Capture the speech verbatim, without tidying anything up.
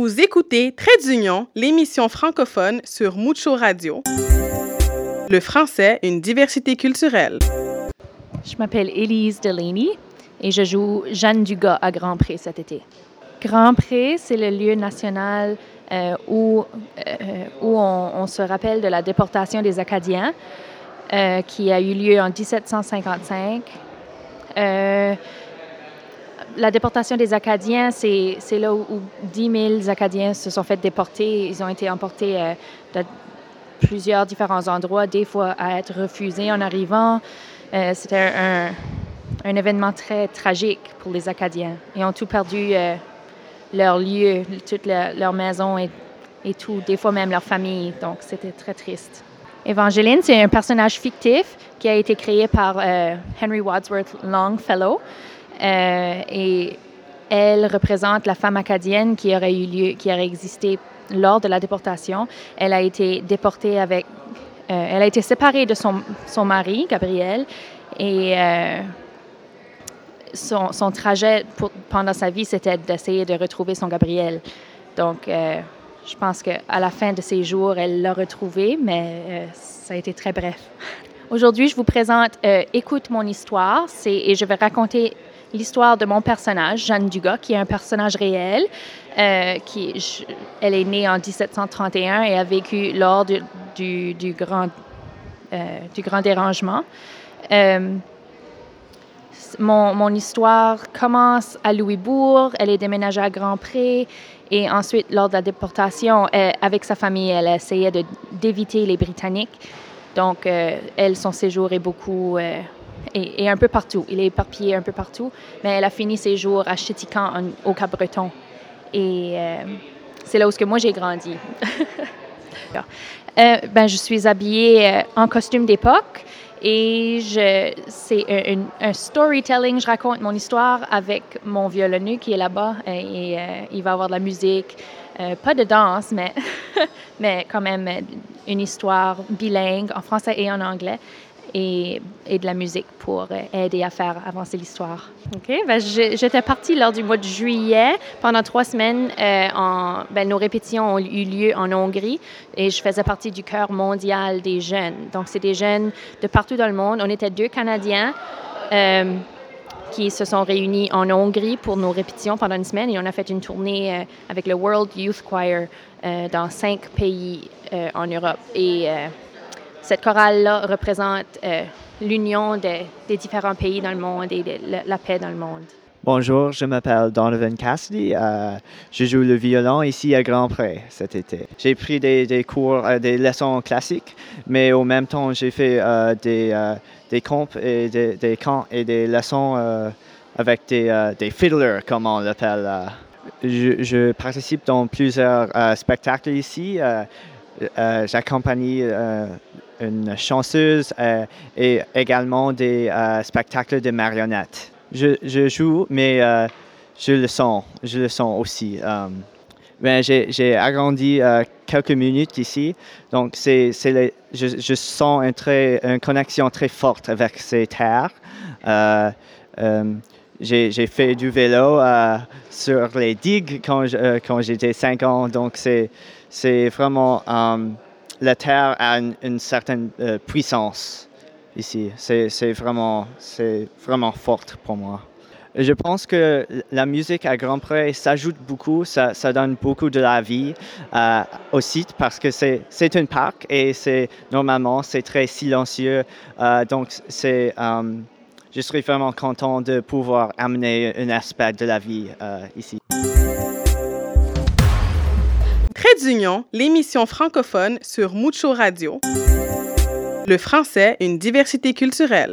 Vous écoutez Trait d'Union, l'émission francophone sur Mucho Radio. Le français, une diversité culturelle. Je m'appelle Élise Delaney et je joue Jeanne Dugas à Grand Pré cet été. Grand Pré, c'est le lieu national euh, où, euh, où on, on se rappelle de la déportation des Acadiens euh, qui a eu lieu en dix-sept cent cinquante-cinq. Euh, la déportation des Acadiens, c'est, c'est là où, où dix mille Acadiens se sont fait déporter. Ils ont été emportés euh, de plusieurs différents endroits, des fois à être refusés en arrivant. Euh, c'était un, un événement très tragique pour les Acadiens. Ils ont tout perdu, euh, leur lieu, toute leur, leur maison et, et tout, des fois même leur famille. Donc, c'était très triste. Evangeline, c'est un personnage fictif qui a été créé par euh, Henry Wadsworth Longfellow. Euh, et elle représente la femme acadienne qui aurait eu lieu, qui aurait existé lors de la déportation. Elle a été déportée avec... Euh, elle a été séparée de son, son mari, Gabriel, et euh, son, son trajet pour, pendant sa vie, c'était d'essayer de retrouver son Gabriel. Donc, euh, je pense qu'à la fin de ses jours, elle l'a retrouvé, mais euh, ça a été très bref. Aujourd'hui, je vous présente euh, « Écoute mon histoire » c'est, et je vais raconter l'histoire de mon personnage, Jeanne Dugas, qui est un personnage réel. Euh, qui, je, elle est née en dix-sept cent trente et un et a vécu lors du, du, du, grand, euh, du grand dérangement. Euh, mon, mon histoire commence à Louisbourg, elle est déménagée à Grand Pré et ensuite, lors de la déportation, elle, avec sa famille, elle essayait de, d'éviter les Britanniques. Donc, euh, elle, son séjour est beaucoup... Euh, et, et un peu partout. Il est éparpillé un peu partout, mais elle a fini ses jours à Chéticamp, en, au Cap-Breton. Et euh, c'est là où que moi j'ai grandi. euh, ben, je suis habillée euh, en costume d'époque et je, c'est un, un, un storytelling. Je raconte mon histoire avec mon violonneux qui est là-bas et, et euh, il va y avoir de la musique. Euh, pas de danse, mais, mais quand même une histoire bilingue en français et en anglais. Et, et de la musique pour aider à faire avancer l'histoire. OK. Ben, je, j'étais partie lors du mois de juillet. Pendant trois semaines, euh, en, ben, nos répétitions ont eu lieu en Hongrie et je faisais partie du chœur mondial des jeunes. Donc, c'est des jeunes de partout dans le monde. On était deux Canadiens euh, qui se sont réunis en Hongrie pour nos répétitions pendant une semaine et on a fait une tournée euh, avec le World Youth Choir euh, dans cinq pays euh, en Europe. Et... Euh, Cette chorale-là représente euh, l'union de, des différents pays dans le monde et de la, la paix dans le monde. Bonjour, je m'appelle Donovan Cassidy. Euh, je joue le violon ici à Grand Pré cet été. J'ai pris des, des cours, euh, des leçons classiques, mais au même temps, j'ai fait euh, des, euh, des comps et des, des cants et des leçons euh, avec des, euh, des fiddlers, comme on l'appelle. Euh. Je, je participe dans plusieurs euh, spectacles ici. Euh, euh, j'accompagne euh, une chanteuse euh, et également des euh, spectacles de marionnettes. Je, je joue, mais euh, je le sens, je le sens aussi. Um, ben, j'ai, j'ai agrandi euh, quelques minutes ici, donc c'est, c'est les, je, je sens un très, une connexion très forte avec ces terres. Euh, um, j'ai, j'ai fait du vélo euh, sur les digues quand, je, euh, quand j'étais cinq ans, donc c'est, c'est vraiment... Um, La terre a une, une certaine euh, puissance ici. C'est, c'est, vraiment, c'est vraiment fort pour moi. Je pense que la musique à Grand Pré s'ajoute beaucoup, ça, ça donne beaucoup de la vie euh, au site parce que c'est, c'est un parc et c'est, normalement c'est très silencieux. Euh, donc c'est, euh, je serais vraiment content de pouvoir amener un aspect de la vie euh, ici. Trait d'Union, l'émission francophone sur Mucho Radio. Le français, une diversité culturelle.